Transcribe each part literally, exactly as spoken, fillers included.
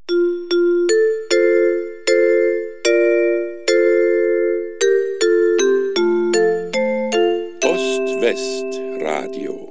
Ost-West-Radio.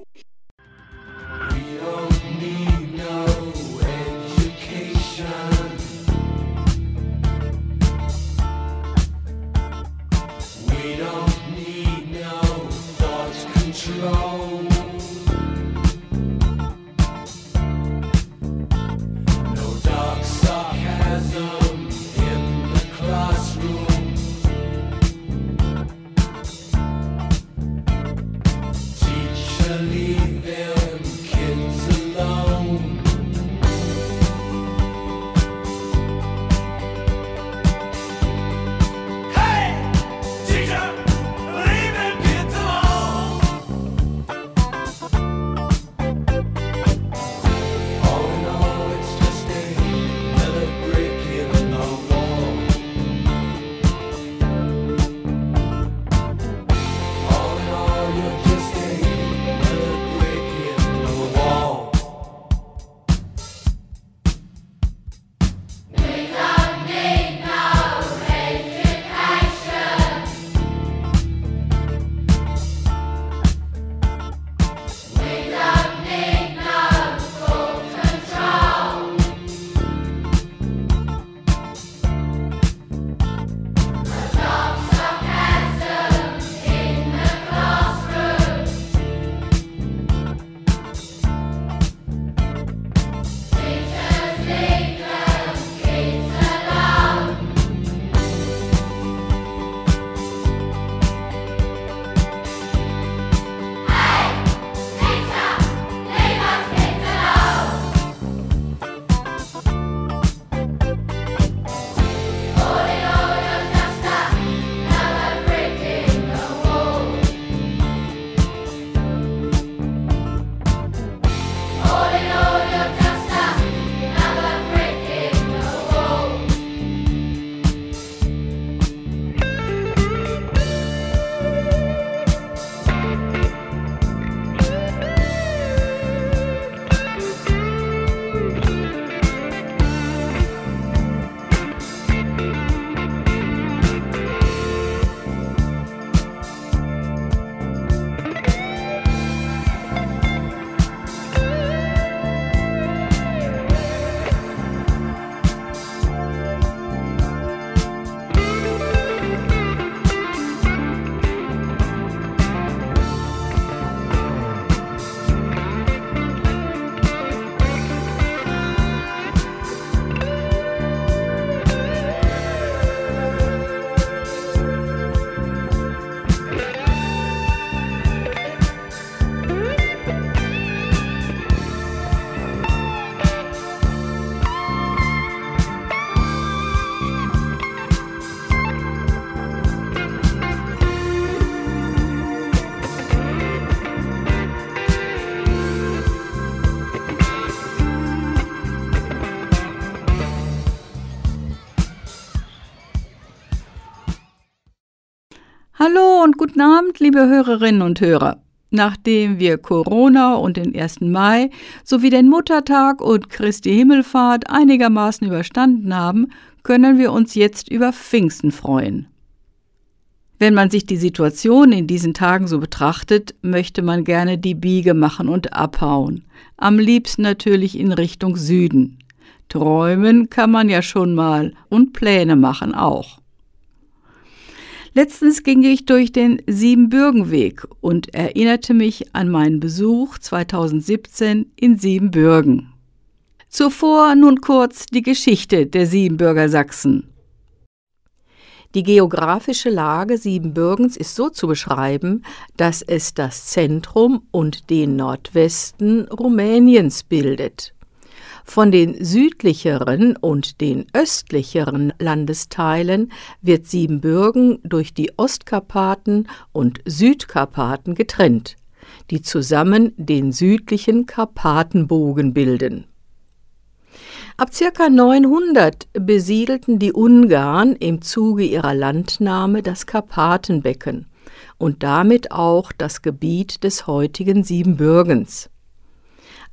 Hallo und guten Abend, liebe Hörerinnen und Hörer. Nachdem wir Corona und den ersten Mai sowie den Muttertag und Christi Himmelfahrt einigermaßen überstanden haben, können wir uns jetzt über Pfingsten freuen. Wenn man sich die Situation in diesen Tagen so betrachtet, möchte man gerne die Biege machen und abhauen. Am liebsten natürlich in Richtung Süden. Träumen kann man ja schon mal und Pläne machen auch. Letztens ging ich durch den Siebenbürgenweg und erinnerte mich an meinen Besuch zweitausendsiebzehn in Siebenbürgen. Zuvor nun kurz die Geschichte der Siebenbürger Sachsen. Die geografische Lage Siebenbürgens ist so zu beschreiben, dass es das Zentrum und den Nordwesten Rumäniens bildet. Von den südlicheren und den östlicheren Landesteilen wird Siebenbürgen durch die Ostkarpaten und Südkarpaten getrennt, die zusammen den südlichen Karpatenbogen bilden. Ab ca. neunhundert besiedelten die Ungarn im Zuge ihrer Landnahme das Karpatenbecken und damit auch das Gebiet des heutigen Siebenbürgens.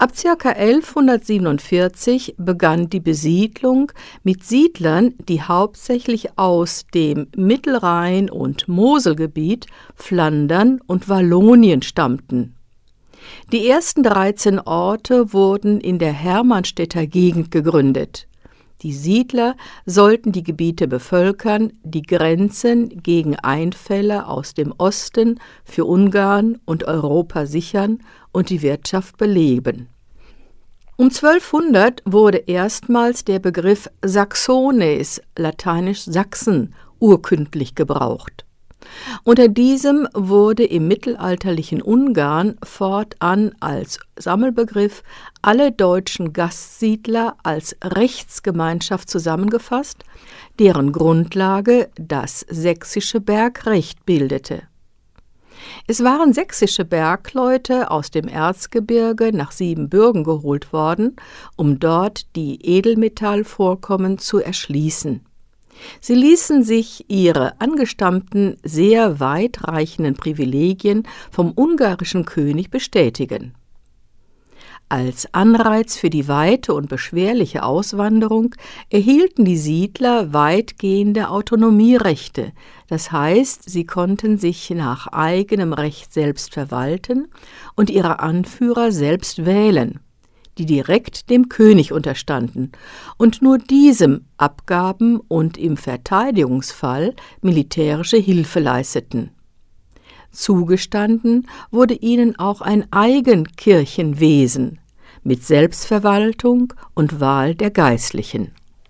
Ab ca. elfhundertsiebenundvierzig begann die Besiedlung mit Siedlern, die hauptsächlich aus dem Mittelrhein- und Moselgebiet, Flandern und Wallonien stammten. Die ersten dreizehn Orte wurden in der Hermannstädter Gegend gegründet. Die Siedler sollten die Gebiete bevölkern, die Grenzen gegen Einfälle aus dem Osten für Ungarn und Europa sichern und die Wirtschaft beleben. Um zwölfhundert wurde erstmals der Begriff Saxones, lateinisch Sachsen, urkündlich gebraucht. Unter diesem wurde im mittelalterlichen Ungarn fortan als Sammelbegriff alle deutschen Gastsiedler als Rechtsgemeinschaft zusammengefasst, deren Grundlage das sächsische Bergrecht bildete. Es waren sächsische Bergleute aus dem Erzgebirge nach Siebenbürgen geholt worden, um dort die Edelmetallvorkommen zu erschließen. Sie ließen sich ihre angestammten, sehr weitreichenden Privilegien vom ungarischen König bestätigen. Als Anreiz für die weite und beschwerliche Auswanderung erhielten die Siedler weitgehende Autonomierechte, das heißt, sie konnten sich nach eigenem Recht selbst verwalten und ihre Anführer selbst wählen, die direkt dem König unterstanden und nur diesem abgaben und im Verteidigungsfall militärische Hilfe leisteten. Zugestanden wurde ihnen auch ein Eigenkirchenwesen mit Selbstverwaltung und Wahl der Geistlichen.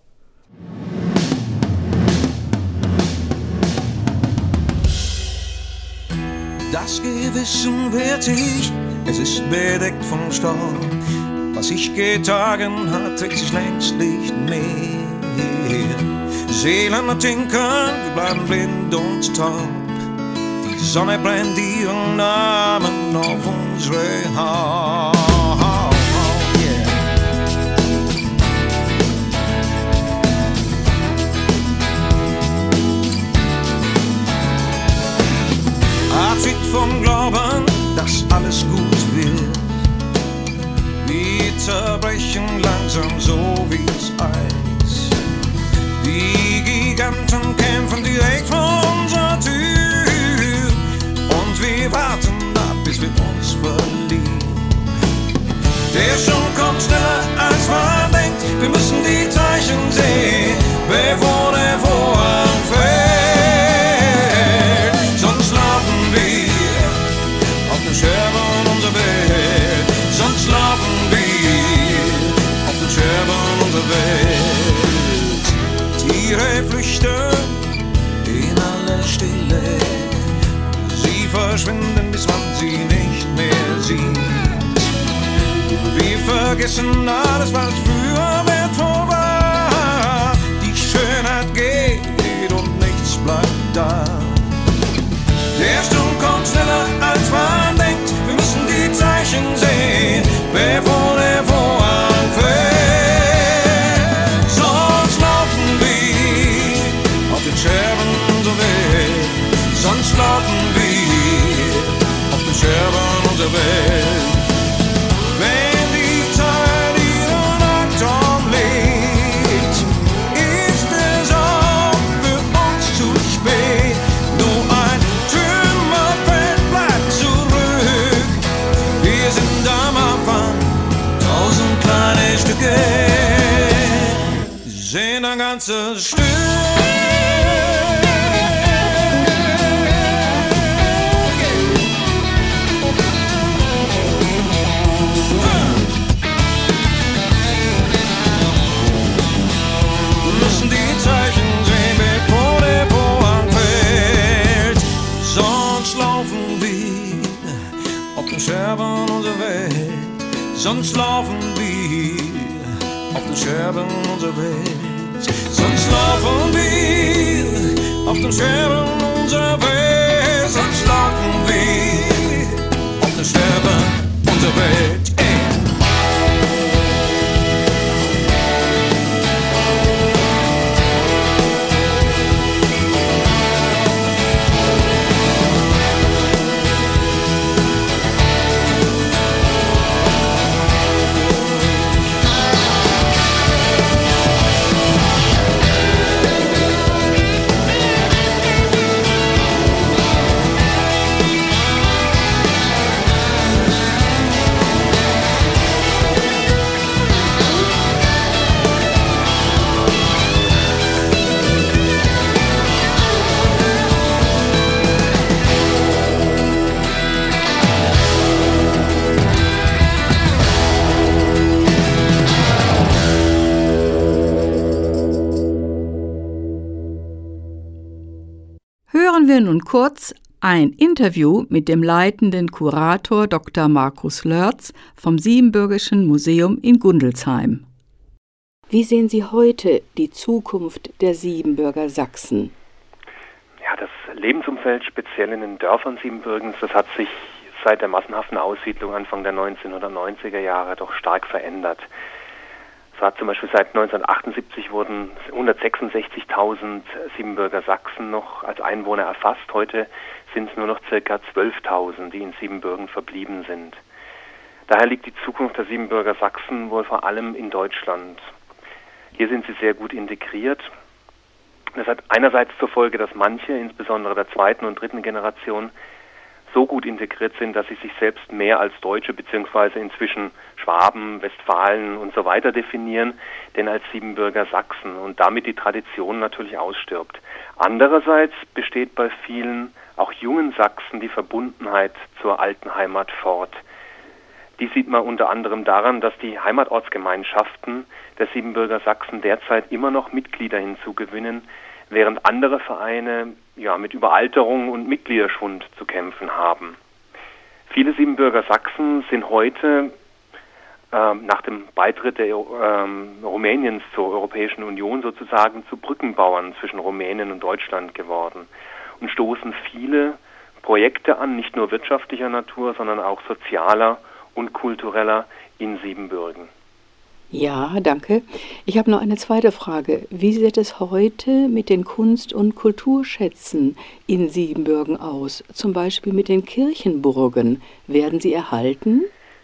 Das Gewissen wehrt sich, es ist bedeckt von Staub. Was ich getragen hat, trägt sich längst nicht mehr. Seelen ertrinken, wir bleiben blind und taub. Die Sonne brennt ihren Namen auf unsere Haut. Yeah. Abschied vom Glauben, dass alles gut wird. Wir zerbrechen langsam so wie's Eis. Die Giganten kämpfen direkt vor unserer Tür und wir warten ab, bis wir uns verlieren. Der Sturm kommt schneller als man denkt, wir müssen die Zeichen sehen, bevor der Vorhang fällt. Sonst laufen wir auf den Scherben unserer Welt, sonst laufen wir auf den Scherben unserer Welt. Tiere flüchten in aller Stille, sie verschwinden, bis man sie nicht mehr sieht. Wir vergessen alles, was früher wertvoll war. Die Schönheit geht und nichts bleibt da. Der Sturm kommt schneller als man denkt, wir müssen die Zeichen sehen, bevor der Vorhang fällt. Sonst laufen wir auf den Scherben unserer Welt, sonst laufen wir auf den Scherben unserer Welt. Wenn die Zeit ihren Atom legt, ist es auch für uns zu spät. Nur ein Trümmerfeld bleibt zurück. Wir sind am Anfang, tausend kleine Stücke sind ein ganzes Stück. Wir müssen die Zeichen sehen, bevor der Vorhang fällt. Sonst laufen wir auf den Scherben unserer Welt. Sonst laufen wir auf den Scherben unserer Welt. Sonst laufen wir auf den Scherben unserer Welt. Sonst laufen wir auf den Scherben unserer Welt. Ey. Hören wir nun kurz ein Interview mit dem leitenden Kurator Doktor Markus Lörz vom Siebenbürgischen Museum in Gundelsheim. Wie sehen Sie heute die Zukunft der Siebenbürger Sachsen? Ja, das Lebensumfeld speziell in den Dörfern Siebenbürgens, das hat sich seit der massenhaften Aussiedlung Anfang der neunzehnhundertneunziger Jahre doch stark verändert. So hat zum Beispiel seit neunzehnhundertachtundsiebzig wurden hundertsechsundsechzigtausend Siebenbürger Sachsen noch als Einwohner erfasst. Heute sind es nur noch ca. zwölftausend, die in Siebenbürgen verblieben sind. Daher liegt die Zukunft der Siebenbürger Sachsen wohl vor allem in Deutschland. Hier sind sie sehr gut integriert. Das hat einerseits zur Folge, dass manche, insbesondere der zweiten und dritten Generation, so gut integriert sind, dass sie sich selbst mehr als Deutsche bzw. inzwischen Schwaben, Westfalen und so weiter definieren, denn als Siebenbürger Sachsen und damit die Tradition natürlich ausstirbt. Andererseits besteht bei vielen, auch jungen Sachsen, die Verbundenheit zur alten Heimat fort. Dies sieht man unter anderem daran, dass die Heimatortsgemeinschaften der Siebenbürger Sachsen derzeit immer noch Mitglieder hinzugewinnen, während andere Vereine ja, mit Überalterung und Mitgliederschwund zu kämpfen haben. Viele Siebenbürger Sachsen sind heute äh, nach dem Beitritt der, äh, Rumäniens zur Europäischen Union sozusagen zu Brückenbauern zwischen Rumänien und Deutschland geworden und stoßen viele Projekte an, nicht nur wirtschaftlicher Natur, sondern auch sozialer und kultureller in Siebenbürgen. Ja, danke. Ich habe noch eine zweite Frage. Wie sieht es heute mit den Kunst- und Kulturschätzen in Siebenbürgen aus? Zum Beispiel mit den Kirchenburgen. Werden sie erhalten?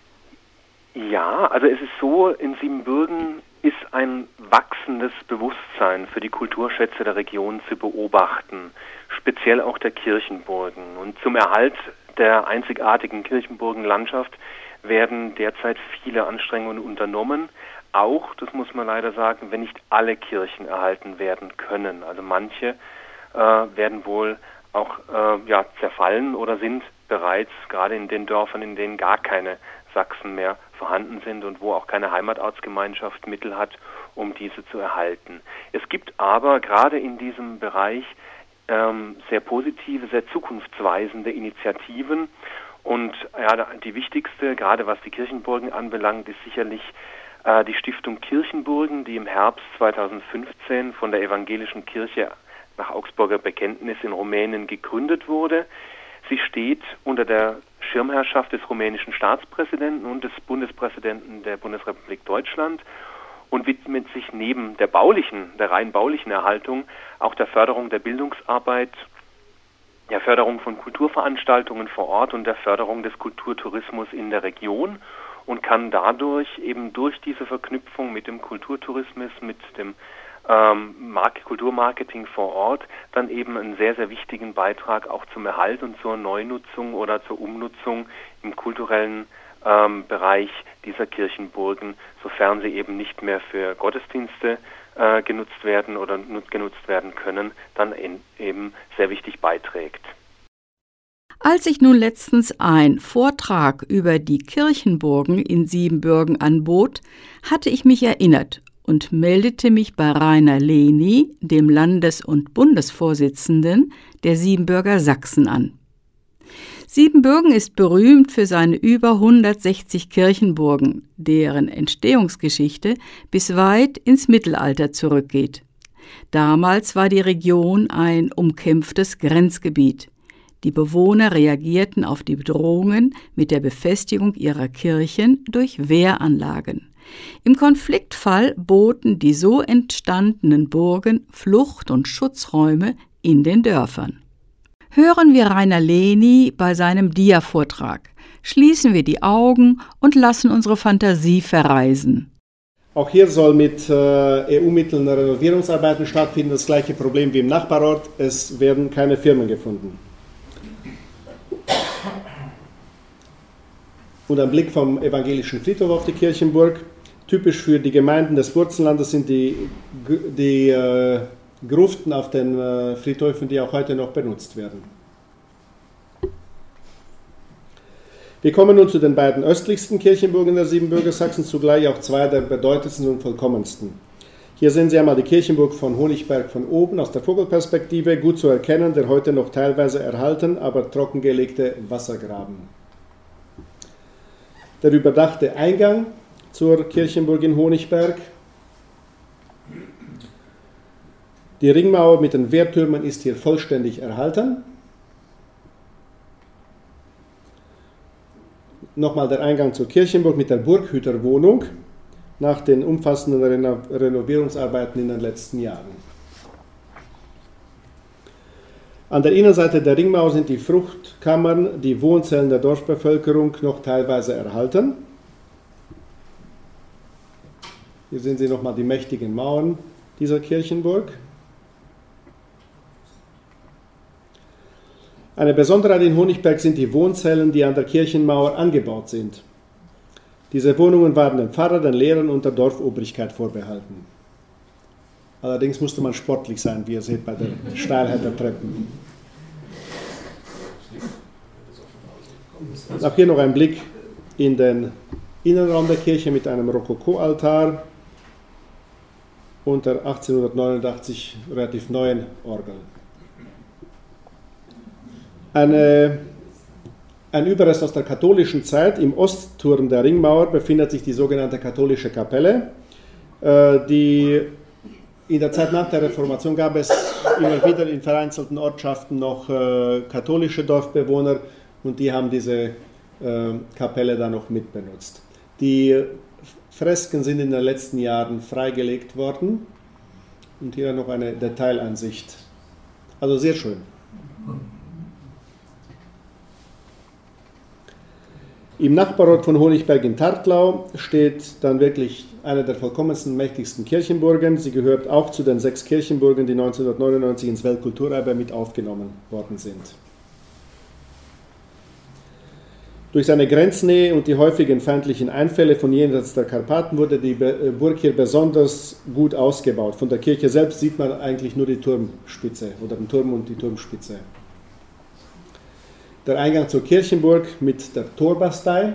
Ja, also es ist so, in Siebenbürgen ist ein wachsendes Bewusstsein für die Kulturschätze der Region zu beobachten, speziell auch der Kirchenburgen. Und zum Erhalt der einzigartigen Kirchenburgenlandschaft werden derzeit viele Anstrengungen unternommen. Auch, das muss man leider sagen, wenn nicht alle Kirchen erhalten werden können. Also manche äh, werden wohl auch äh, ja, zerfallen oder sind bereits, gerade in den Dörfern, in denen gar keine Sachsen mehr vorhanden sind und wo auch keine Heimatortsgemeinschaft Mittel hat, um diese zu erhalten. Es gibt aber gerade in diesem Bereich ähm, sehr positive, sehr zukunftsweisende Initiativen. Und ja, die wichtigste, gerade was die Kirchenburgen anbelangt, ist sicherlich äh, die Stiftung Kirchenburgen, die im Herbst zweitausendfünfzehn von der Evangelischen Kirche nach Augsburger Bekenntnis in Rumänien gegründet wurde. Sie steht unter der Schirmherrschaft des rumänischen Staatspräsidenten und des Bundespräsidenten der Bundesrepublik Deutschland und widmet sich neben der baulichen, der rein baulichen Erhaltung auch der Förderung der Bildungsarbeit, der Förderung von Kulturveranstaltungen vor Ort und der Förderung des Kulturtourismus in der Region und kann dadurch eben durch diese Verknüpfung mit dem Kulturtourismus, mit dem ähm, Mark- Kulturmarketing vor Ort dann eben einen sehr, sehr wichtigen Beitrag auch zum Erhalt und zur Neunutzung oder zur Umnutzung im kulturellen ähm, Bereich dieser Kirchenburgen, sofern sie eben nicht mehr für Gottesdienste äh, genutzt werden oder nut- genutzt werden können, dann in, eben sehr wichtig beiträgt. Als ich nun letztens einen Vortrag über die Kirchenburgen in Siebenbürgen anbot, hatte ich mich erinnert und meldete mich bei Rainer Lehny, dem Landes- und Bundesvorsitzenden der Siebenbürger Sachsen, an. Siebenbürgen ist berühmt für seine über hundertsechzig Kirchenburgen, deren Entstehungsgeschichte bis weit ins Mittelalter zurückgeht. Damals war die Region ein umkämpftes Grenzgebiet. Die Bewohner reagierten auf die Bedrohungen mit der Befestigung ihrer Kirchen durch Wehranlagen. Im Konfliktfall boten die so entstandenen Burgen Flucht- und Schutzräume in den Dörfern. Hören wir Rainer Lehny bei seinem Dia-Vortrag. Schließen wir die Augen und lassen unsere Fantasie verreisen. Auch hier soll mit äh, E U-Mitteln Renovierungsarbeiten stattfinden. Das gleiche Problem wie im Nachbarort. Es werden keine Firmen gefunden. Und ein Blick vom evangelischen Friedhof auf die Kirchenburg. Typisch für die Gemeinden des Burzenlandes sind die, die äh, Gruften auf den äh, Friedhöfen, die auch heute noch benutzt werden. Wir kommen nun zu den beiden östlichsten Kirchenburgen der Siebenbürger Sachsen, zugleich auch zwei der bedeutendsten und vollkommensten. Hier sehen Sie einmal die Kirchenburg von Honigberg von oben aus der Vogelperspektive, gut zu erkennen, der heute noch teilweise erhalten, aber trockengelegte Wassergraben. Der überdachte Eingang zur Kirchenburg in Honigberg. Die Ringmauer mit den Wehrtürmen ist hier vollständig erhalten. Nochmal der Eingang zur Kirchenburg mit der Burghüterwohnung nach den umfassenden Reno- Renovierungsarbeiten in den letzten Jahren. An der Innenseite der Ringmauer sind die Fruchtkammern, die Wohnzellen der Dorfbevölkerung noch teilweise erhalten. Hier sehen Sie nochmal die mächtigen Mauern dieser Kirchenburg. Eine Besonderheit in Honigberg sind die Wohnzellen, die an der Kirchenmauer angebaut sind. Diese Wohnungen waren dem Pfarrer, den Lehrern und der Dorfobrigkeit vorbehalten. Allerdings musste man sportlich sein, wie ihr seht bei der Steilheit der Treppen. Auch hier noch ein Blick in den Innenraum der Kirche mit einem Rokoko-Altar und der achtzehnhundertneunundachtzig relativ neuen Orgel. Eine, ein Überrest aus der katholischen Zeit. Im Ostturm der Ringmauer befindet sich die sogenannte katholische Kapelle. Äh, die, in der Zeit nach der Reformation gab es immer wieder in vereinzelten Ortschaften noch äh, katholische Dorfbewohner und die haben diese äh, Kapelle dann noch mitbenutzt. Die Fresken sind in den letzten Jahren freigelegt worden und hier noch eine Detailansicht. Also sehr schön. Im Nachbarort von Honigberg in Tartlau steht dann wirklich eine der vollkommensten, mächtigsten Kirchenburgen. Sie gehört auch zu den sechs Kirchenburgen, die neunzehnhundertneunundneunzig ins Weltkulturerbe mit aufgenommen worden sind. Durch seine Grenznähe und die häufigen feindlichen Einfälle von jenseits der Karpaten wurde die Burg hier besonders gut ausgebaut. Von der Kirche selbst sieht man eigentlich nur die Turmspitze oder den Turm und die Turmspitze. Der Eingang zur Kirchenburg mit der Torbastei.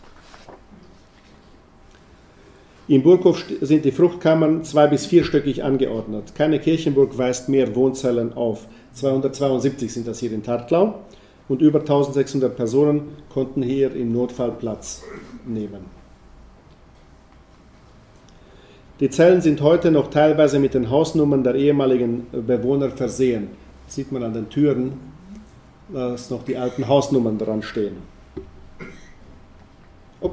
Im Burghof sind die Fruchtkammern zwei- bis vierstöckig angeordnet. Keine Kirchenburg weist mehr Wohnzellen auf. zweihundertzweiundsiebzig sind das hier in Tartlau und über eintausendsechshundert Personen konnten hier im Notfall Platz nehmen. Die Zellen sind heute noch teilweise mit den Hausnummern der ehemaligen Bewohner versehen. Das sieht man an den Türen, dass noch die alten Hausnummern dran stehen. Oh.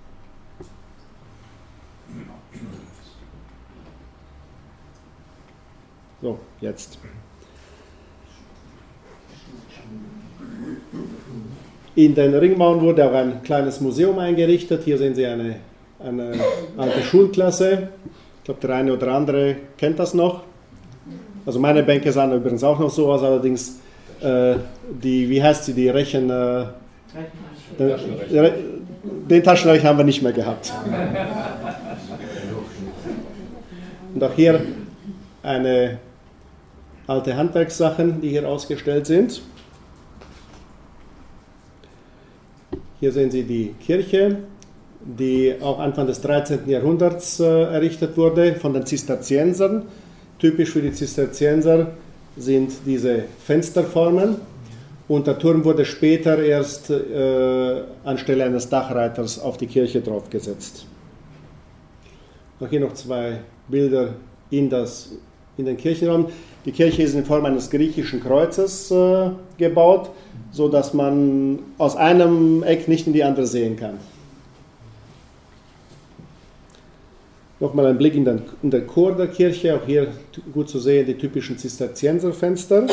So, jetzt. In den Ringmauern wurde auch ein kleines Museum eingerichtet. Hier sehen Sie eine, eine alte Schulklasse. Ich glaube, der eine oder andere kennt das noch. Also meine Bänke sahen übrigens auch noch so aus, allerdings äh, die, wie heißt sie, die Rechen... Äh, den, den Taschenrechner haben wir nicht mehr gehabt. Und auch hier eine alte Handwerkssachen, die hier ausgestellt sind. Hier sehen Sie die Kirche, die auch Anfang des dreizehnten Jahrhunderts äh, errichtet wurde von den Zisterziensern. Typisch für die Zisterzienser sind diese Fensterformen und der Turm wurde später erst äh, anstelle eines Dachreiters auf die Kirche draufgesetzt. Auch hier noch zwei Bilder in, das, in den Kirchenraum. Die Kirche ist in Form eines griechischen Kreuzes äh, gebaut, sodass man aus einem Eck nicht in die andere sehen kann. Nochmal ein Blick in den, in den Chor der Kirche, auch hier gut zu sehen die typischen Zisterzienserfenster.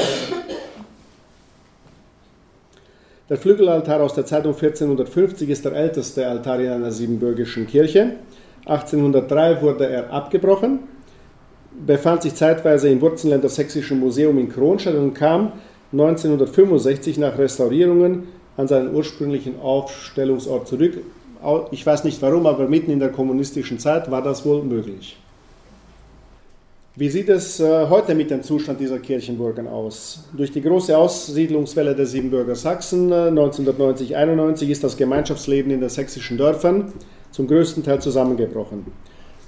Der Flügelaltar aus der Zeit um vierzehnhundertfünfzig ist der älteste Altar in einer siebenbürgischen Kirche. achtzehnhundertdrei wurde er abgebrochen, befand sich zeitweise im Wurzenländer Sächsischen Museum in Kronstadt und kam neunzehnhundertfünfundsechzig nach Restaurierungen an seinen ursprünglichen Aufstellungsort zurück. Ich weiß nicht warum, aber mitten in der kommunistischen Zeit war das wohl möglich. Wie sieht es äh, heute mit dem Zustand dieser Kirchenburgen aus? Durch die große Aussiedlungswelle der Siebenbürger Sachsen äh, neunzehnhundertneunzig einundneunzig ist das Gemeinschaftsleben in den sächsischen Dörfern zum größten Teil zusammengebrochen.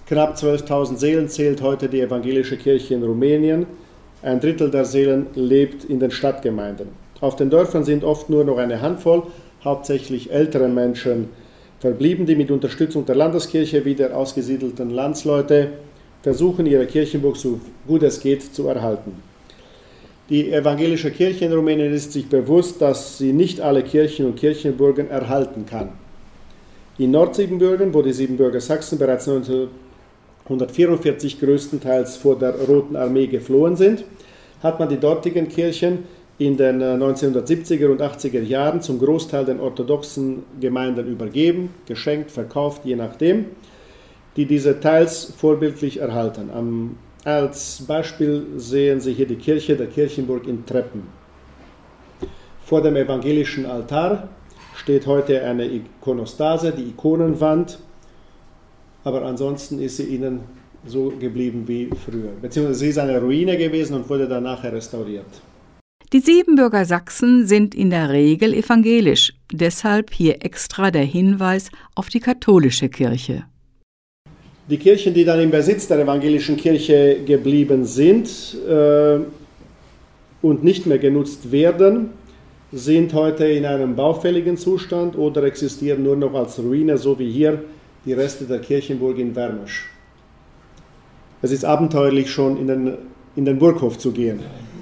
Knapp zwölftausend Seelen zählt heute die evangelische Kirche in Rumänien. Ein Drittel der Seelen lebt in den Stadtgemeinden. Auf den Dörfern sind oft nur noch eine Handvoll, hauptsächlich ältere Menschen verblieben, die mit Unterstützung der Landeskirche wie der ausgesiedelten Landsleute versuchen, ihre Kirchenburg so gut es geht zu erhalten. Die evangelische Kirche in Rumänien ist sich bewusst, dass sie nicht alle Kirchen und Kirchenburgen erhalten kann. In Nordsiebenbürgen, wo die Siebenbürger Sachsen bereits neunzehnhundertvierundvierzig größtenteils vor der Roten Armee geflohen sind, hat man die dortigen Kirchen in den neunzehnhundertsiebziger und achtziger Jahren zum Großteil den orthodoxen Gemeinden übergeben, geschenkt, verkauft, je nachdem, die diese teils vorbildlich erhalten. Am, als Beispiel sehen Sie hier die Kirche der Kirchenburg in Treppen. Vor dem evangelischen Altar steht heute eine Ikonostase, die Ikonenwand, aber ansonsten ist sie ihnen so geblieben wie früher. Beziehungsweise sie ist eine Ruine gewesen und wurde dann nachher restauriert. Die Siebenbürger Sachsen sind in der Regel evangelisch, deshalb hier extra der Hinweis auf die katholische Kirche. Die Kirchen, die dann im Besitz der evangelischen Kirche geblieben sind äh, und nicht mehr genutzt werden, sind heute in einem baufälligen Zustand oder existieren nur noch als Ruine, so wie hier die Reste der Kirchenburg in Wermesch. Es ist abenteuerlich, schon in den, in den Burghof zu gehen.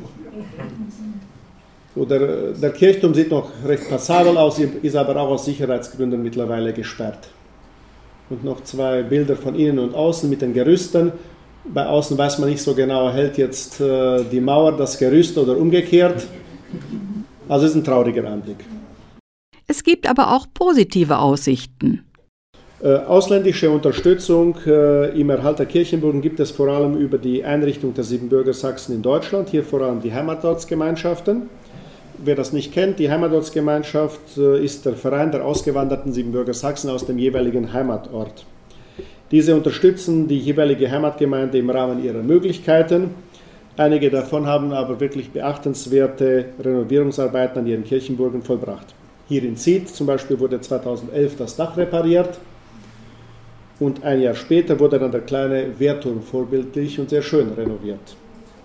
Oder der Kirchturm sieht noch recht passabel aus, ist aber auch aus Sicherheitsgründen mittlerweile gesperrt. Und noch zwei Bilder von innen und außen mit den Gerüsten. Bei außen weiß man nicht so genau, hält jetzt äh, die Mauer das Gerüst oder umgekehrt. Also es ist ein trauriger Anblick. Es gibt aber auch positive Aussichten. Äh, ausländische Unterstützung äh, im Erhalt der Kirchenburgen gibt es vor allem über die Einrichtung der Siebenbürger Sachsen in Deutschland, hier vor allem die Heimatortsgemeinschaften. Wer das nicht kennt, die Heimatortsgemeinschaft äh, ist der Verein der ausgewanderten Siebenbürger Sachsen aus dem jeweiligen Heimatort. Diese unterstützen die jeweilige Heimatgemeinde im Rahmen ihrer Möglichkeiten. Einige davon haben aber wirklich beachtenswerte Renovierungsarbeiten an ihren Kirchenburgen vollbracht. Hier in Zied zum Beispiel wurde zweitausendelf das Dach repariert und ein Jahr später wurde dann der kleine Wehrturm vorbildlich und sehr schön renoviert.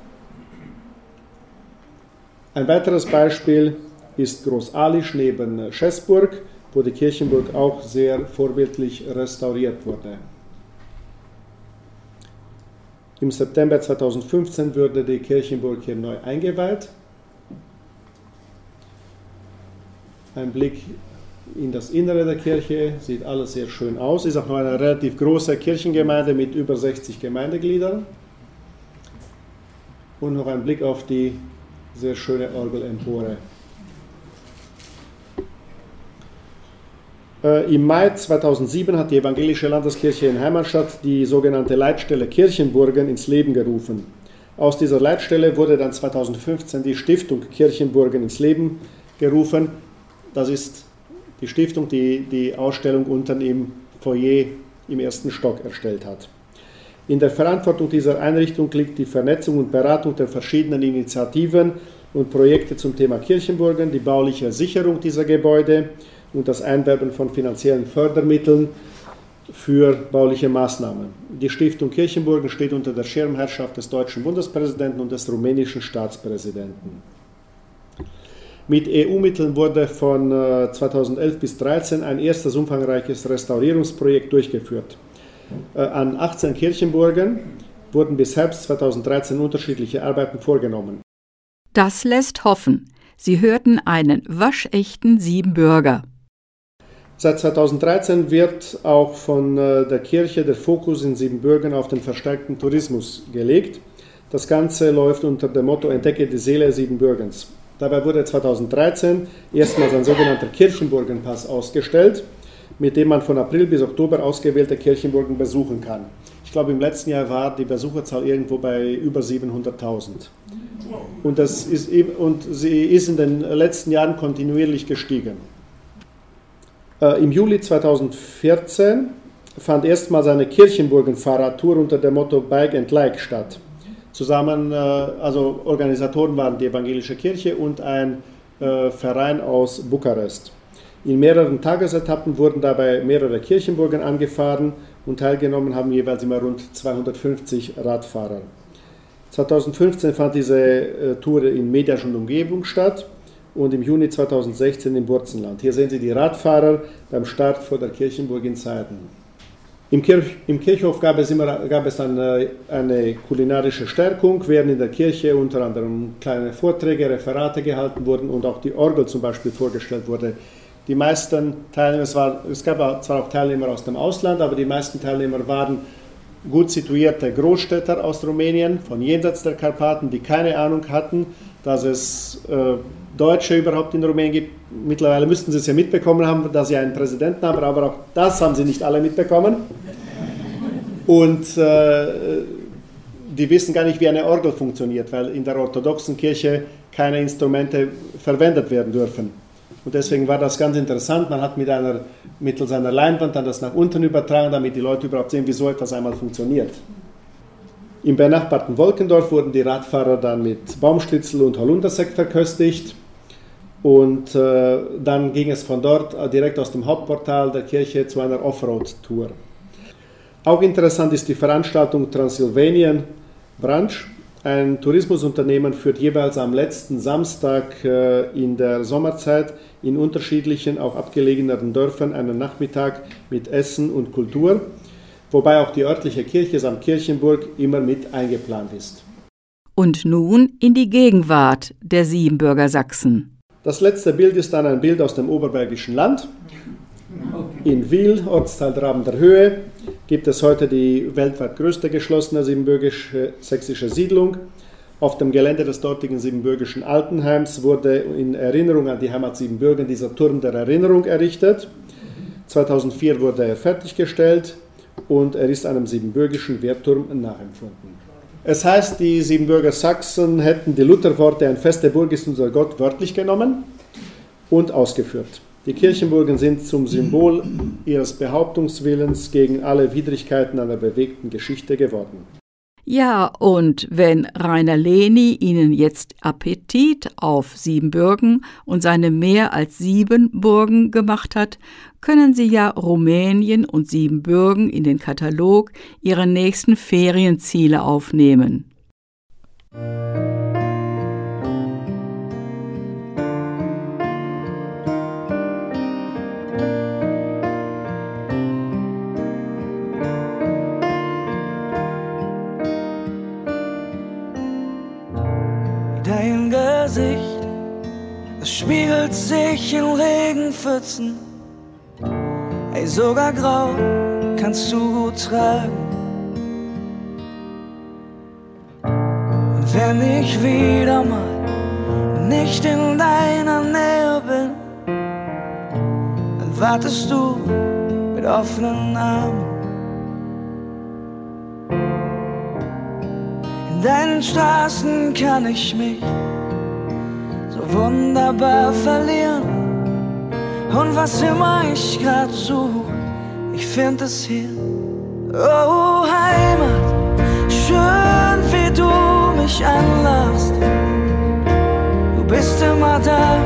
Ein weiteres Beispiel ist Groß-Alisch neben Schäßburg, wo die Kirchenburg auch sehr vorbildlich restauriert wurde. Im September zweitausendfünfzehn wurde die Kirchenburg hier neu eingeweiht. Ein Blick in das Innere der Kirche, sieht alles sehr schön aus. Ist auch noch eine relativ große Kirchengemeinde mit über sechzig Gemeindegliedern. Und noch ein Blick auf die sehr schöne Orgelempore. Äh, Im Mai zweitausendsieben hat die Evangelische Landeskirche in Heimatstadt die sogenannte Leitstelle Kirchenburgen ins Leben gerufen. Aus dieser Leitstelle wurde dann zweitausendfünfzehn die Stiftung Kirchenburgen ins Leben gerufen. Das ist die Stiftung, die die Ausstellung unten im Foyer im ersten Stock erstellt hat. In der Verantwortung dieser Einrichtung liegt die Vernetzung und Beratung der verschiedenen Initiativen und Projekte zum Thema Kirchenburgen, die bauliche Sicherung dieser Gebäude und das Einwerben von finanziellen Fördermitteln für bauliche Maßnahmen. Die Stiftung Kirchenburgen steht unter der Schirmherrschaft des deutschen Bundespräsidenten und des rumänischen Staatspräsidenten. Mit E U-Mitteln wurde von zweitausendelf bis zweitausenddreizehn ein erstes umfangreiches Restaurierungsprojekt durchgeführt. An achtzehn Kirchenburgen wurden bis Herbst zweitausenddreizehn unterschiedliche Arbeiten vorgenommen. Das lässt hoffen. Sie hörten einen waschechten Siebenbürger. Seit zweitausenddreizehn wird auch von der Kirche der Fokus in Siebenbürgen auf den verstärkten Tourismus gelegt. Das Ganze läuft unter dem Motto Entdecke die Seele Siebenbürgens. Dabei wurde zweitausenddreizehn erstmals ein sogenannter Kirchenburgenpass ausgestellt, mit dem man von April bis Oktober ausgewählte Kirchenburgen besuchen kann. Ich glaube, im letzten Jahr war die Besucherzahl irgendwo bei über siebenhunderttausend. Und, das ist, und sie ist in den letzten Jahren kontinuierlich gestiegen. Äh, Im Juli zweitausendvierzehn fand erstmals eine Kirchenburgen-Fahrradtour unter dem Motto Bike and Like statt. Zusammen, äh, also Organisatoren waren die Evangelische Kirche und ein äh, Verein aus Bukarest. In mehreren Tagesetappen wurden dabei mehrere Kirchenburgen angefahren und teilgenommen haben jeweils immer rund zweihundertfünfzig Radfahrer. zweitausendfünfzehn fand diese äh, Tour in Mediasch und Umgebung statt und im Juni zweitausendsechzehn im Burzenland. Hier sehen Sie die Radfahrer beim Start vor der Kirchenburg in Zeiden. Im, Kirch, Im Kirchhof gab es, immer, gab es eine, eine kulinarische Stärkung, während in der Kirche unter anderem kleine Vorträge, Referate gehalten wurden und auch die Orgel zum Beispiel vorgestellt wurde. Die meisten Teilnehmer, es, war, es gab zwar auch Teilnehmer aus dem Ausland, aber die meisten Teilnehmer waren gut situierte Großstädter aus Rumänien, von jenseits der Karpaten, die keine Ahnung hatten, dass es äh, Deutsche überhaupt in Rumänien gibt. Mittlerweile müssten sie es ja mitbekommen haben, dass sie einen Präsidenten haben, aber auch das haben sie nicht alle mitbekommen. Und äh, die wissen gar nicht, wie eine Orgel funktioniert, weil in der orthodoxen Kirche keine Instrumente verwendet werden dürfen. Und deswegen war das ganz interessant. Man hat mit einer, mittels einer Leinwand dann das nach unten übertragen, damit die Leute überhaupt sehen, wie so etwas einmal funktioniert. Im benachbarten Wolkendorf wurden die Radfahrer dann mit Baumstritzel und Holundersekt verköstigt. Und äh, dann ging es von dort direkt aus dem Hauptportal der Kirche zu einer Offroad-Tour. Auch interessant ist die Veranstaltung Transylvanien Brunch. Ein Tourismusunternehmen führt jeweils am letzten Samstag äh, in der Sommerzeit in unterschiedlichen, auch abgelegeneren Dörfern einen Nachmittag mit Essen und Kultur, wobei auch die örtliche Kirche samt Kirchenburg immer mit eingeplant ist. Und nun in die Gegenwart der Siebenbürger Sachsen. Das letzte Bild ist dann ein Bild aus dem Oberbergischen Land. In Wil, Ortsteil Drabender Höhe, gibt es heute die weltweit größte geschlossene siebenbürgisch-sächsische Siedlung. Auf dem Gelände des dortigen siebenbürgischen Altenheims wurde in Erinnerung an die Heimat Siebenbürgen dieser Turm der Erinnerung errichtet. zweitausendvier wurde er fertiggestellt und er ist einem siebenbürgischen Wehrturm nachempfunden. Es heißt, die Siebenbürger Sachsen hätten die Lutherworte „Ein feste Burg ist unser Gott" wörtlich genommen und ausgeführt. Die Kirchenburgen sind zum Symbol ihres Behauptungswillens gegen alle Widrigkeiten einer bewegten Geschichte geworden. Ja, und wenn Rainer Leni Ihnen jetzt Appetit auf Siebenbürgen und seine mehr als sieben Burgen gemacht hat, können Sie ja Rumänien und Siebenbürgen in den Katalog Ihrer nächsten Ferienziele aufnehmen. Dein Gesicht, es spiegelt sich in Regenpfützen. Ey, sogar grau kannst du gut tragen. Und wenn ich wieder mal nicht in deiner Nähe bin, dann wartest du mit offenen Armen. In deinen Straßen kann ich mich so wunderbar verlieren. Und was immer ich grad suche, ich find es hier. Oh Heimat, schön wie du mich anlachst. Du bist immer da,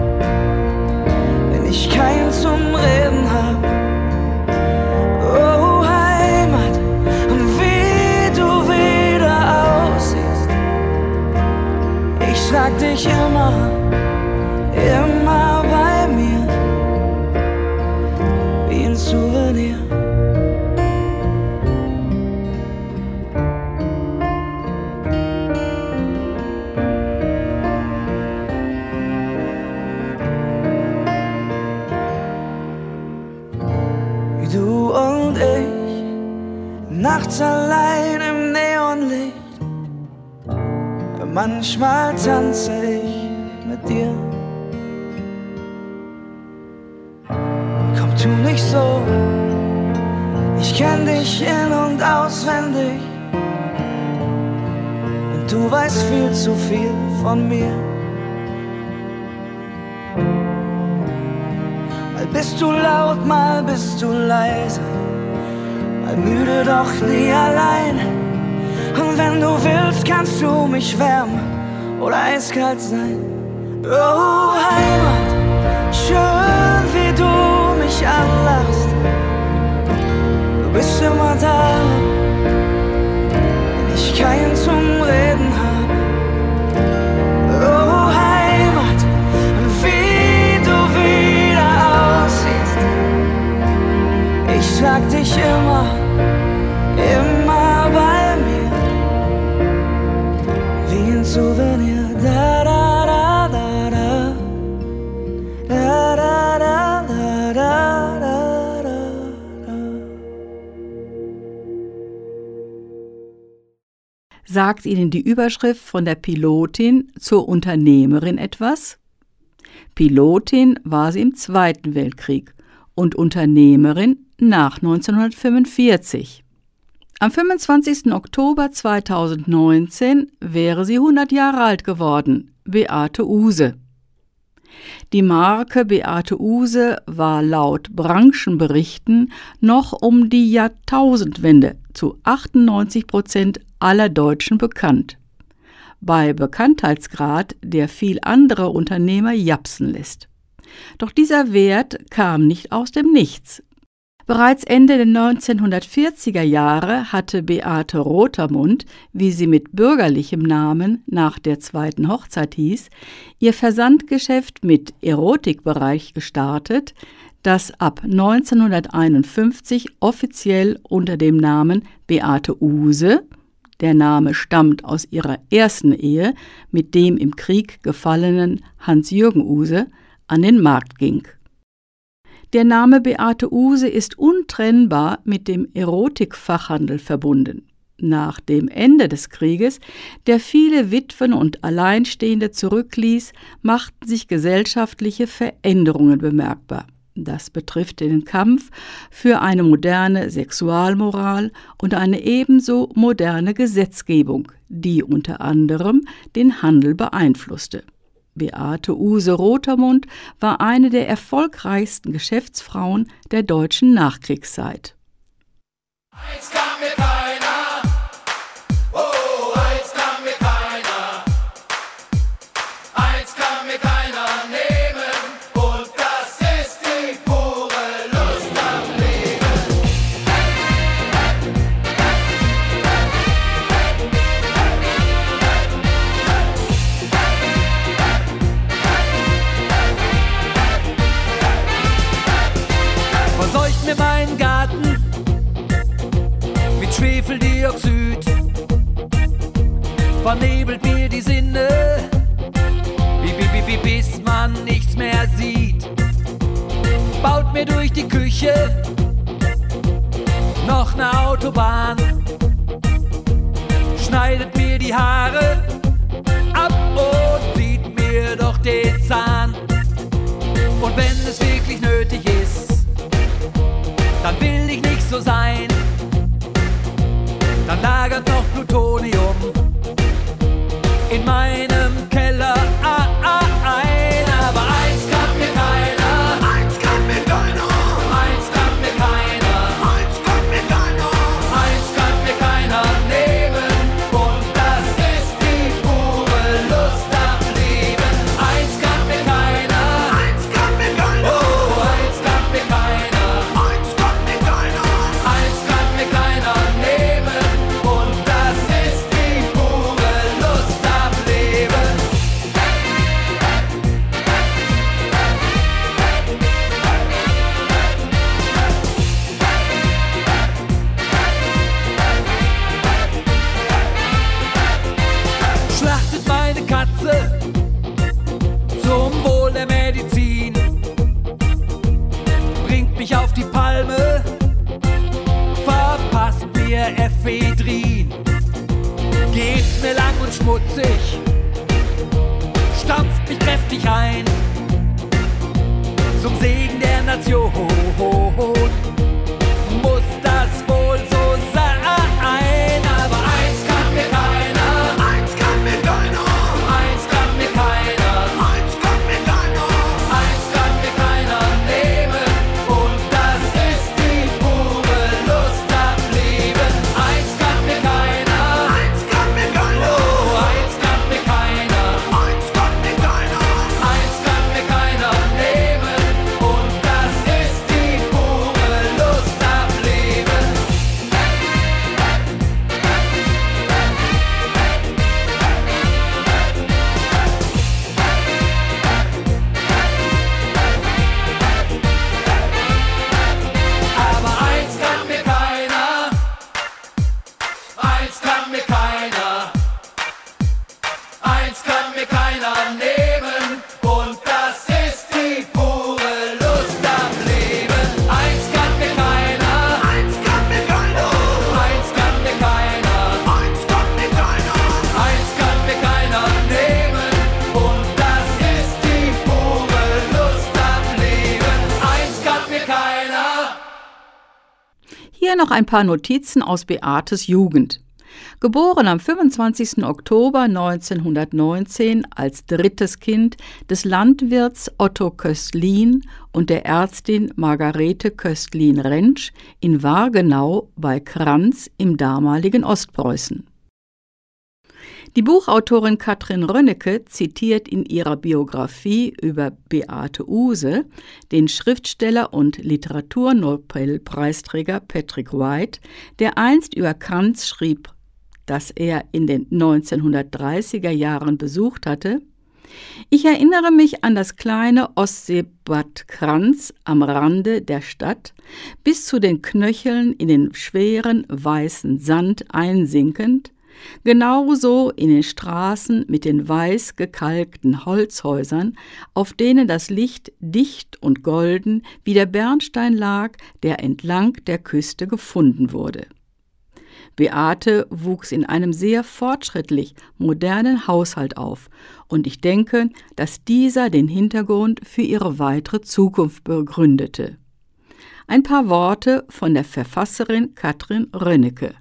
wenn ich keinen zum Reden hab. Oh Heimat, und wie du wieder aussiehst. Ich trag dich immer, immer bei mir, wie ein Souvenir. Wie du und ich, nachts allein im Neonlicht. Manchmal tanze ich mit dir. Komm, tu nicht so, ich kenn dich in- und auswendig. Und du weißt viel zu viel von mir. Mal bist du laut, mal bist du leise, mal müde, doch nie allein. Und wenn du willst, kannst du mich wärmen oder eiskalt sein. Oh Heimat, schön wie du mich anlachst. Du bist immer da, wenn ich keinen zum Reden hab. Oh Heimat, wie du wieder aussiehst. Ich trag dich immer, immer bei mir, wie ein Souvenir. Da, da, da, da, da. Da, da, da, da, da, da, da. Sagt Ihnen die Überschrift von der Pilotin zur Unternehmerin etwas? Pilotin war sie im Zweiten Weltkrieg und Unternehmerin nach neunzehnhundertfünfundvierzig. Am fünfundzwanzigsten Oktober zweitausendneunzehn wäre sie hundert Jahre alt geworden, Beate Uhse. Die Marke Beate Uhse war laut Branchenberichten noch um die Jahrtausendwende zu achtundneunzig Prozent aller Deutschen bekannt. Bei Bekanntheitsgrad, der viel andere Unternehmer japsen lässt. Doch dieser Wert kam nicht aus dem Nichts. Bereits Ende der neunzehnhundertvierziger Jahre hatte Beate Rotermund, wie sie mit bürgerlichem Namen nach der zweiten Hochzeit hieß, ihr Versandgeschäft mit Erotikbereich gestartet, das ab neunzehnhunderteinundfünfzig offiziell unter dem Namen Beate Uhse, der Name stammt aus ihrer ersten Ehe mit dem im Krieg gefallenen Hans-Jürgen Uhse, an den Markt ging. Der Name Beate Uhse ist untrennbar mit dem Erotikfachhandel verbunden. Nach dem Ende des Krieges, der viele Witwen und Alleinstehende zurückließ, machten sich gesellschaftliche Veränderungen bemerkbar. Das betrifft den Kampf für eine moderne Sexualmoral und eine ebenso moderne Gesetzgebung, die unter anderem den Handel beeinflusste. Beate Uhse Rotermund war eine der erfolgreichsten Geschäftsfrauen der deutschen Nachkriegszeit. Eins kann mir keiner, oh, eins kann mir keiner, eins kann mir keiner nehmen, und das ist die pure Lust am Leben. Verseucht mir meinen Garten mit Schwefeldioxid, vernebelt mir die Sinne, bi, bi, bi, bi, bis man nichts mehr sieht. Baut mir durch die Küche noch ne Autobahn, schneidet mir die Haare ab und zieht mir doch den Zahn. Und wenn es wirklich nötig ist, dann will ich nicht so sein. Dann lagert noch Plutonium in meinem Keller ah, ah, ein. Aber eins kann mir keiner, Eins kann mir keiner, eins kann mir keiner, eins kann mir keiner, eins kann mir keiner nehmen. Und das ist die pure Lust am Leben. Eins kann mir keiner, eins kann mir keiner, oh, eins kann mir keiner, eins kann mir keiner, eins kann mir keiner nehmen. Und das ist die pure Lust am Leben. Schlachtet meine Katze zum Wohl der Medizin, bringt mich auf die Palme, verpasst mir Ephedrin, geht's mir lang und schmutzig, stampft mich kräftig ein, zum Segen der Nation muss das wohl so sein. Aber eins kann mir keiner, eins kann mir keiner, eins kann mir keiner, eins kann mir keiner, eins kann mir keiner nehmen. Und das ist die pure Lust am Leben. Eins kann mir keiner, eins kann mir keiner, oh, eins kann mir keiner, eins kann mir keiner, eins kann mir keiner nehmen. Und das ist die pure noch ein paar Notizen aus Beates Jugend. Geboren am fünfundzwanzigsten Oktober neunzehnhundertneunzehn als drittes Kind des Landwirts Otto Köstlin und der Ärztin Margarete Köstlin-Rentsch in Wargenau bei Kranz im damaligen Ostpreußen. Die Buchautorin Katrin Rönnecke zitiert in ihrer Biografie über Beate Uhse den Schriftsteller und Literaturnobelpreisträger Patrick White, der einst über Kranz schrieb, das er in den neunzehnhundertdreißiger Jahren besucht hatte: Ich erinnere mich an das kleine Ostseebad Kranz am Rande der Stadt, bis zu den Knöcheln in den schweren weißen Sand einsinkend, genauso in den Straßen mit den weiß gekalkten Holzhäusern, auf denen das Licht dicht und golden wie der Bernstein lag, der entlang der Küste gefunden wurde. Beate wuchs in einem sehr fortschrittlich modernen Haushalt auf und ich denke, dass dieser den Hintergrund für ihre weitere Zukunft begründete. Ein paar Worte von der Verfasserin Katrin Rönnecke.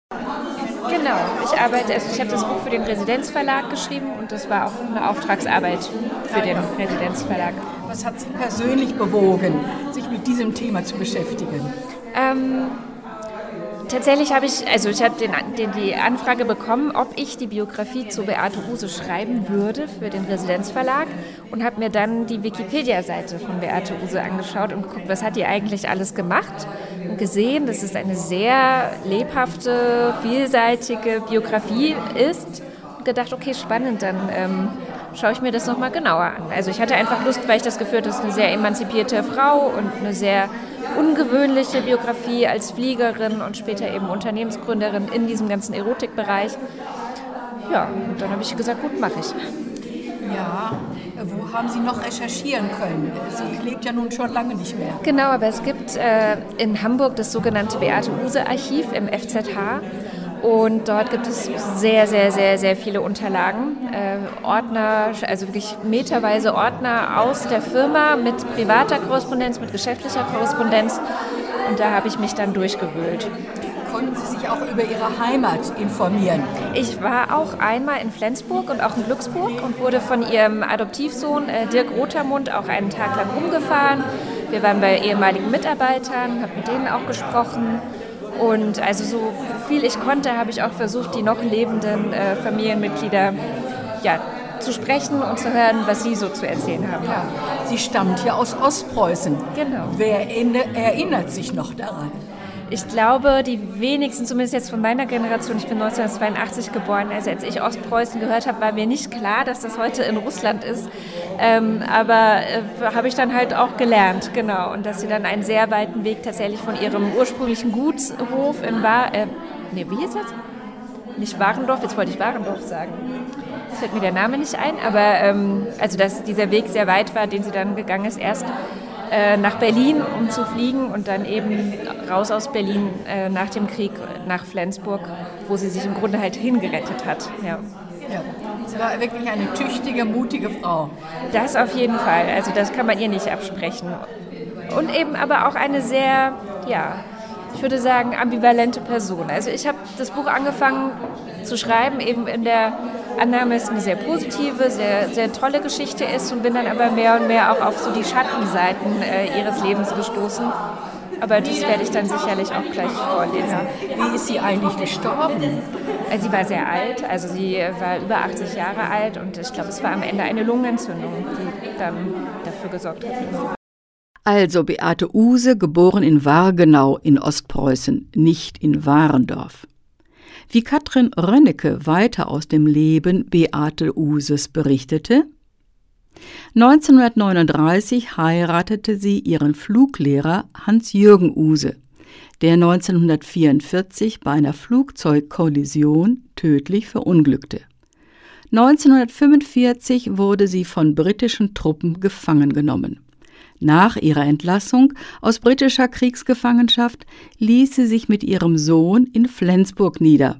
Genau, ich arbeite, also ich habe das Buch für den Residenzverlag geschrieben und das war auch eine Auftragsarbeit für den Residenzverlag. Was hat Sie persönlich bewogen, sich mit diesem Thema zu beschäftigen? Ähm, tatsächlich habe ich, also ich habe den, den, die Anfrage bekommen, ob ich die Biografie zu Beate Uhse schreiben würde für den Residenzverlag und habe mir dann die Wikipedia-Seite von Beate Uhse angeschaut und geguckt, was hat die eigentlich alles gemacht und gesehen, dass es eine sehr lebhafte, vielseitige Biografie ist und gedacht, okay, spannend, dann ähm, schaue ich mir das nochmal genauer an. Also ich hatte einfach Lust, weil ich das Gefühl habe, das ist eine sehr emanzipierte Frau und eine sehr ungewöhnliche Biografie als Fliegerin und später eben Unternehmensgründerin in diesem ganzen Erotikbereich. Ja, und dann habe ich gesagt, gut, mache ich. Ja, wo haben Sie noch recherchieren können? Sie lebt ja nun schon lange nicht mehr. Genau, aber es gibt äh, in Hamburg das sogenannte Beate Uhse Archiv im F Z H. Und dort gibt es sehr, sehr, sehr, sehr viele Unterlagen, äh, Ordner, also wirklich meterweise Ordner aus der Firma mit privater Korrespondenz, mit geschäftlicher Korrespondenz. Und da habe ich mich dann durchgewühlt. Konnten Sie sich auch über Ihre Heimat informieren? Ich war auch einmal in Flensburg und auch in Glücksburg und wurde von ihrem Adoptivsohn äh, Dirk Rotermund auch einen Tag lang rumgefahren. Wir waren bei ehemaligen Mitarbeitern, habe mit denen auch gesprochen. Und also so viel ich konnte, habe ich auch versucht, die noch lebenden äh, Familienmitglieder ja, zu sprechen und zu hören, was sie so zu erzählen haben. Ja, sie stammt ja aus Ostpreußen. Genau. Wer erinnert sich noch daran? Ich glaube, die wenigsten, zumindest jetzt von meiner Generation, ich bin neunzehnhundertzweiundachtzig geboren, also als ich Ostpreußen gehört habe, war mir nicht klar, dass das heute in Russland ist. Ähm, aber äh, habe ich dann halt auch gelernt, genau. Und dass sie dann einen sehr weiten Weg tatsächlich von ihrem ursprünglichen Gutshof in War... Äh, nee, wie ist das? Nicht Warendorf, jetzt wollte ich Warendorf sagen. Jetzt fällt mir der Name nicht ein, aber ähm, also dass dieser Weg sehr weit war, den sie dann gegangen ist, erst nach Berlin, um zu fliegen und dann eben raus aus Berlin äh, nach dem Krieg nach Flensburg, wo sie sich im Grunde halt hingerettet hat. Ja. Ja, sie war wirklich eine tüchtige, mutige Frau. Das auf jeden Fall, also das kann man ihr nicht absprechen. Und eben aber auch eine sehr, ja, ich würde sagen, ambivalente Person. Also ich habe das Buch angefangen zu schreiben, eben in der Annahme, es eine sehr positive, sehr, sehr tolle Geschichte ist und bin dann aber mehr und mehr auch auf so die Schattenseiten äh, ihres Lebens gestoßen. Aber das werde ich dann sicherlich auch gleich vorlesen. Wie ist sie eigentlich gestorben? Also sie war sehr alt, also sie war über achtzig Jahre alt und ich glaube, es war am Ende eine Lungenentzündung, die dann dafür gesorgt hat. Also Beate Uhse, geboren in Wargenau in Ostpreußen, nicht in Warendorf. Wie Katrin Rönnecke weiter aus dem Leben Beate Uhses berichtete: neunzehnhundertneununddreißig heiratete sie ihren Fluglehrer Hans-Jürgen Uhse, der neunzehnhundertvierundvierzig bei einer Flugzeugkollision tödlich verunglückte. neunzehnhundertfünfundvierzig wurde sie von britischen Truppen gefangen genommen. Nach ihrer Entlassung aus britischer Kriegsgefangenschaft ließ sie sich mit ihrem Sohn in Flensburg nieder.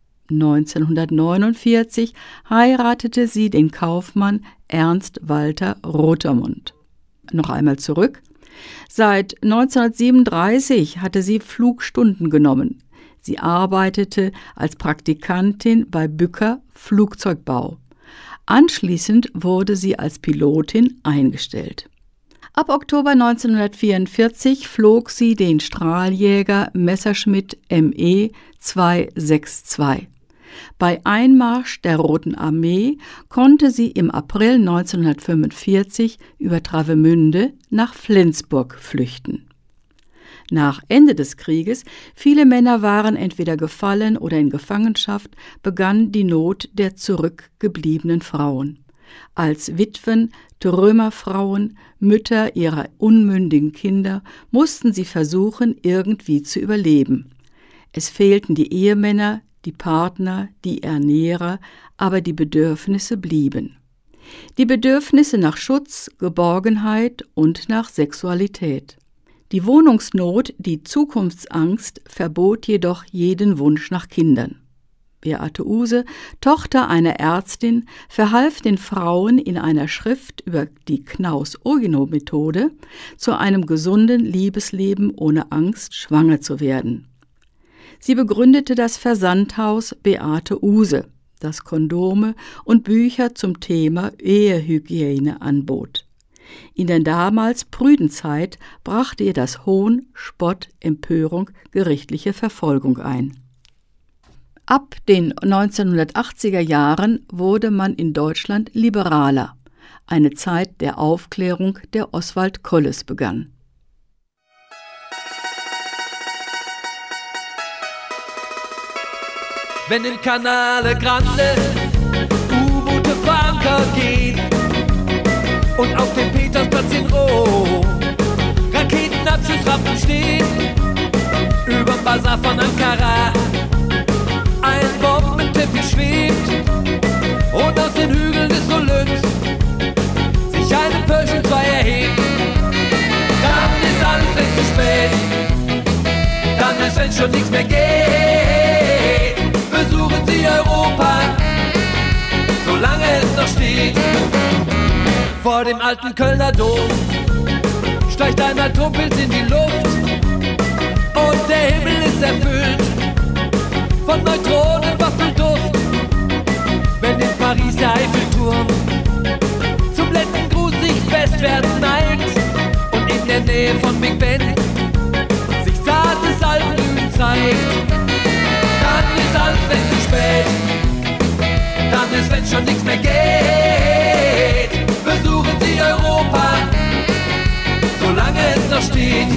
neunzehnhundertneunundvierzig heiratete sie den Kaufmann Ernst Walter Rotermund. Noch einmal zurück. Seit neunzehnhundertsiebenunddreißig hatte sie Flugstunden genommen. Sie arbeitete als Praktikantin bei Bücker Flugzeugbau. Anschließend wurde sie als Pilotin eingestellt. Ab Oktober neunzehnhundertvierundvierzig flog sie den Strahljäger Messerschmitt M E zweihundertzweiundsechzig. Bei Einmarsch der Roten Armee konnte sie im April neunzehnhundertfünfundvierzig über Travemünde nach Flensburg flüchten. Nach Ende des Krieges, viele Männer waren entweder gefallen oder in Gefangenschaft, begann die Not der zurückgebliebenen Frauen. Als Witwen, Trümmerfrauen, Mütter ihrer unmündigen Kinder mussten sie versuchen, irgendwie zu überleben. Es fehlten die Ehemänner, die Partner, die Ernährer, aber die Bedürfnisse blieben. Die Bedürfnisse nach Schutz, Geborgenheit und nach Sexualität. Die Wohnungsnot, die Zukunftsangst verbot jedoch jeden Wunsch nach Kindern. Beate Uhse, Tochter einer Ärztin, verhalf den Frauen in einer Schrift über die Knaus-Ogino-Methode zu einem gesunden Liebesleben ohne Angst, schwanger zu werden. Sie begründete das Versandhaus Beate Uhse, das Kondome und Bücher zum Thema Ehehygiene anbot. In der damals prüden Zeit brachte ihr das Hohn, Spott, Empörung, gerichtliche Verfolgung ein. Ab den neunzehnhundertachtziger Jahren wurde man in Deutschland liberaler. Eine Zeit der Aufklärung der Oswald Kolles begann. Wenn im Canale Grande U-Boote verankert gehen und auf dem Petersplatz in Rom Raketenabschussrampen stehen, überm Basar von Ankara ein Bombenteppich schwebt und aus den Hügeln des Olymps sich eine Pershing zwei erhebt, dann ist alles längst zu spät, dann ist, wenn schon nichts mehr geht, besuchen Sie Europa, solange es noch steht. Vor dem alten Kölner Dom steigt ein Atompilz in die Luft und der Himmel ist erfüllt von Neutronenwaffelduft. Wenn in Paris der Eiffelturm zum letzten Gruß sich westwärts neigt und in der Nähe von Big Ben sich zartes Alpengrün zeigt, dann ist alles längst zu spät, dann ist, wenn schon nichts mehr geht, besuchen Sie Europa, solange es noch steht.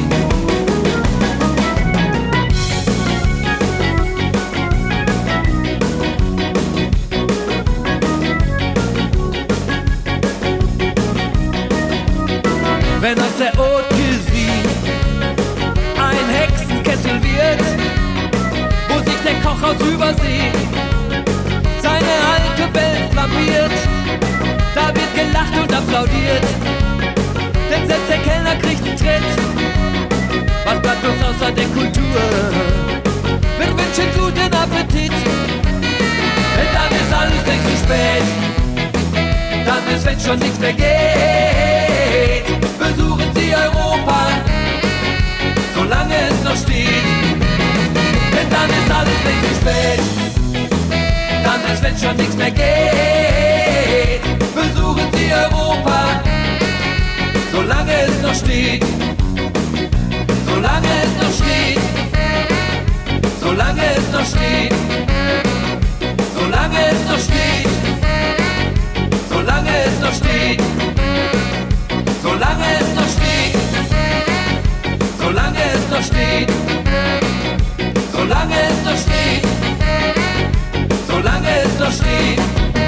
Wenn aus der Haute Cuisine ein Hexenkessel wird, wo sich der Koch aus Übersee seine alte Welt flammiert, da wird gelacht und applaudiert, denn selbst der Kellner kriegt einen Tritt. Was bleibt uns außer der Kultur? Wir wünschen guten Appetit, denn dann ist alles längst zu spät, dann ist, wenn schon nichts mehr geht, besuchen Sie Europa, solange es noch steht, denn dann ist alles längst zu spät, dann ist, wenn schon nichts mehr geht, besuchen Sie Europa, solange es noch steht, solange es noch steht, solange es noch steht, solange es noch steht, solange es noch steht, solange es noch steht, solange es noch steht, solange es noch steht, solange es noch steht.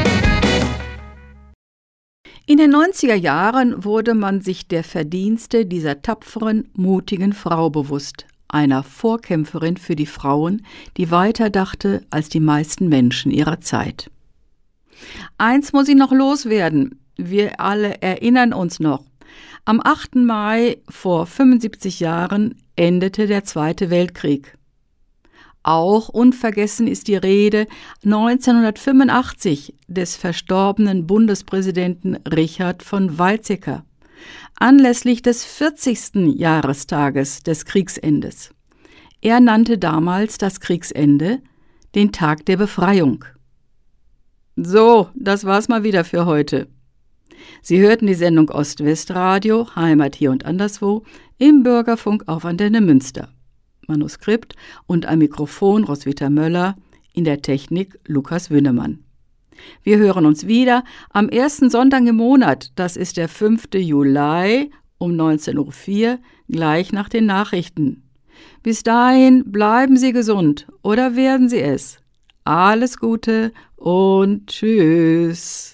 In den neunziger Jahren wurde man sich der Verdienste dieser tapferen, mutigen Frau bewusst, einer Vorkämpferin für die Frauen, die weiter dachte als die meisten Menschen ihrer Zeit. Eins muss ich noch loswerden, wir alle erinnern uns noch. Am achten Mai vor fünfundsiebzig Jahren endete der Zweite Weltkrieg. Auch unvergessen ist die Rede neunzehnhundertfünfundachtzig des verstorbenen Bundespräsidenten Richard von Weizsäcker. anlässlich des vierzigsten Jahrestages des Kriegsendes. Er nannte damals das Kriegsende den Tag der Befreiung. So, das war's mal wieder für heute. Sie hörten die Sendung Ost-West-Radio, Heimat hier und anderswo, im Bürgerfunk auf Antenne Münster. Manuskript und am Mikrofon Roswitha Möller, in der Technik Lukas Wünnemann. Wir hören uns wieder am ersten Sonntag im Monat, das ist der fünfte Juli um neunzehn Uhr vier, gleich nach den Nachrichten. Bis dahin bleiben Sie gesund oder werden Sie es. Alles Gute und tschüss.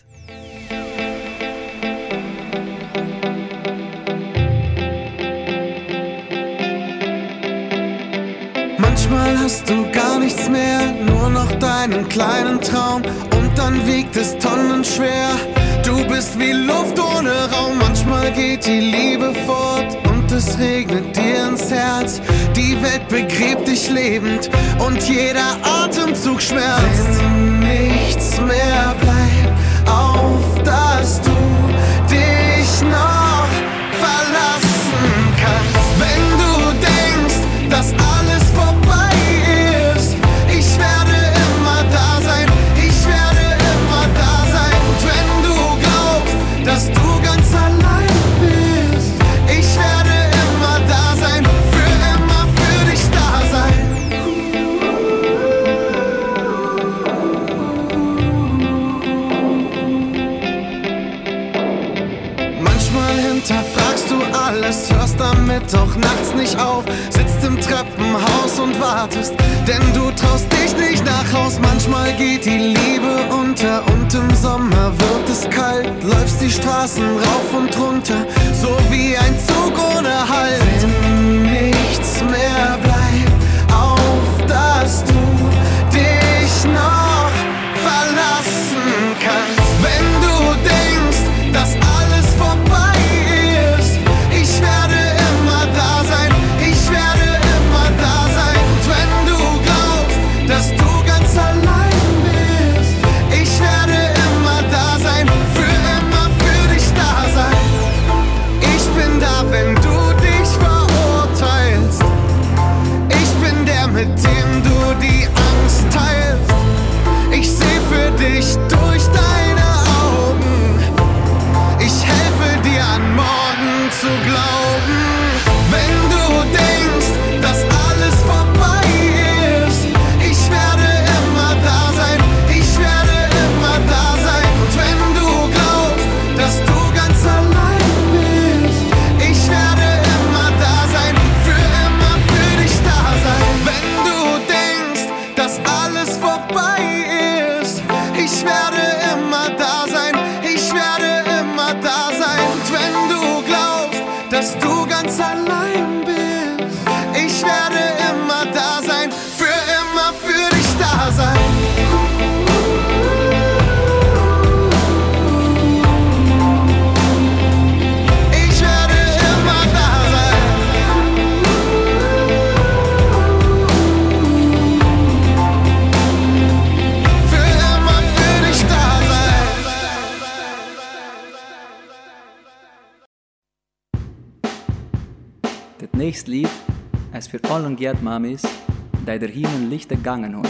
Manchmal hast du gar nichts mehr, nur noch deinen kleinen Traum und dann wiegt es tonnenschwer. Du bist wie Luft ohne Raum, manchmal geht die Liebe fort und es regnet dir ins Herz. Die Welt begräbt dich lebend und jeder Atemzug schmerzt. Wenn nichts mehr bleibt, auf dass du dich noch verlassen kannst. Wenn du denkst, dass alles vorbei ist, ich werde immer da sein, ich werde immer da sein. Und wenn du glaubst, dass du ganz allein bist, ich werde immer da sein, für immer für dich da sein. Manchmal hinterfragst du alles, hörst damit doch nachts nicht auf, sitzt im Treppenhaus und wartest, denn du traust dich nicht nach Haus. Manchmal geht die Liebe unter und im Sommer wird es kalt, läufst die Straßen rauf und runter, so wie ein Zug ohne Halt. Wenn nichts mehr bleibt, auf dass du dich noch verlassen kannst. Wenn du denkst, dass alles vorbei ist, ich werde immer da sein, ich werde immer da sein. Und wenn du glaubst, dass du ganz allein bist, ich werde immer da sein, für immer für dich da sein. Ich bin da, wenn du dich verurteilst, ich bin der, mit dem du die Angst teilst. Ich seh für dich durch deine Augen, ich helfe dir an morgen zu glauben. Wenn du denkst, dass alles vorbei ist, ich werde immer da sein, ich werde immer da sein. Und wenn du glaubst, dass du ganz allein bist, ich werde immer da sein, für immer für dich da sein. Wenn du denkst, dass alles vorbei ist, ich werde immer da sein, ich werde immer da sein. Und wenn du glaubst, dass du ganz allein bist, ich werde immer da sein, für immer für dich da sein. Ich werde immer da sein. Für immer für dich da sein. Das nächste Lied ist für alle Gerdmamis, die der Himmel Lichter gegangen haben.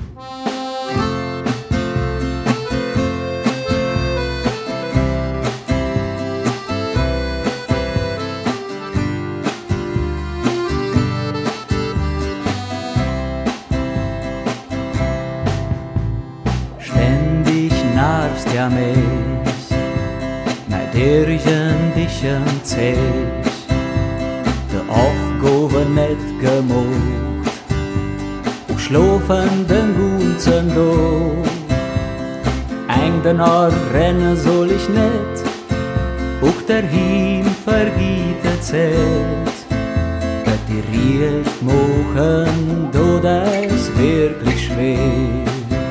Ständig nervst ja mich, mit der ich ein bisschen zählst. De Aufgabe nicht gemacht und schlafen den ganzen Tag. Eigentlich rennen soll ich nicht, auch daheim vergeht die Zeit. Dass die Recht machen, da ist wirklich schwer.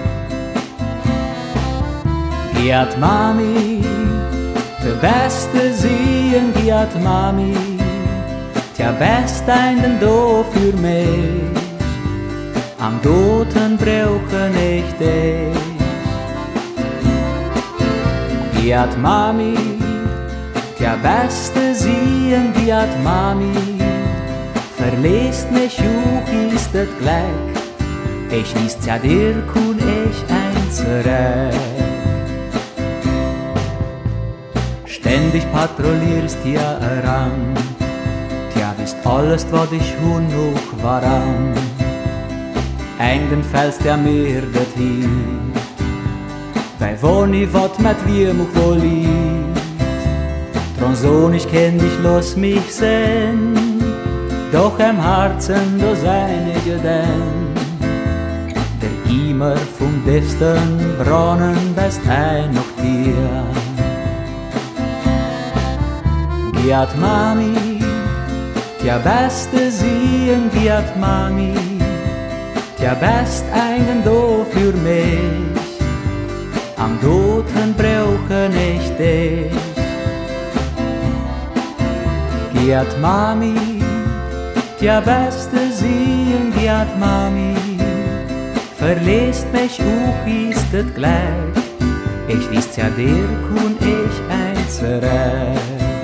Giat Mami, der beste Sehen, Giat Mami, der beste einen da für mich. Am Toten brauche ich dich. Giat Mami, der beste Sehen, die hat Mami, verlässt mich auch ist das Glück. Ich wisst ja, dir kun ich ein zurück. Ständig patrouillierst ja heran, tja, wisst alles, was ich hun noch waran. Einen fällst ja mir das hilft, weil wo nie wat mit wir mich wohl liebt. Drum so ich kenn dich, los mich sehen, doch im Herzen da seine Gedenk. Der immer vom tiefsten Brunnen best ein noch dir. Giat Mami, der beste Sehen, giat Mami, der best einen do für mich. Am Toten brauche ich dich. Giat Mami, der beste Sehen, giat Mami, verlässt mich auch ist das Glück. Ich wisst ja, dir kun ich ein zurück.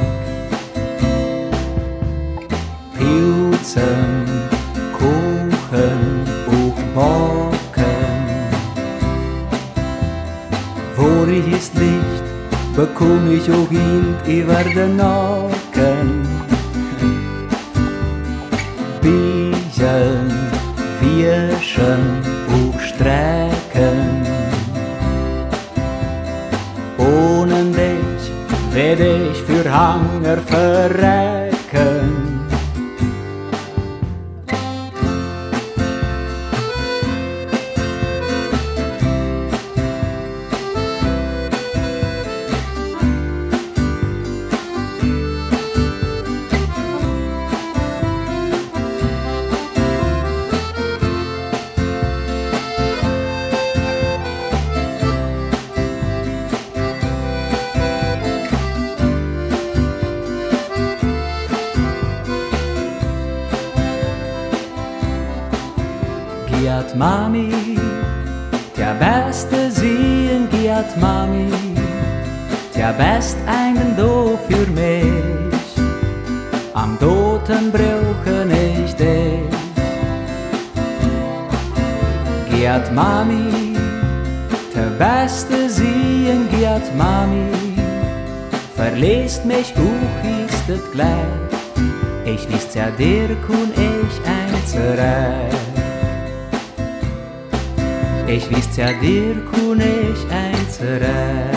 Pilzen, kochen, auch backen. Wo ich ist Licht, bekomm ich auch Wind über den Nacken. Biegen, wischen, auch strecken. Ohne dich werd ich für Hunger verrecken. Giat Mami, der beste Sehen, giat Mami, der best einen do für mich. Am Toten brauche ich dich. Giat Mami, der beste Sehen, giat Mami, verlässt mich auch ist das Glück. Ich wisst ja, dir kun ich ein zurück. Ich wisst ja, dir kun ich ein zurück.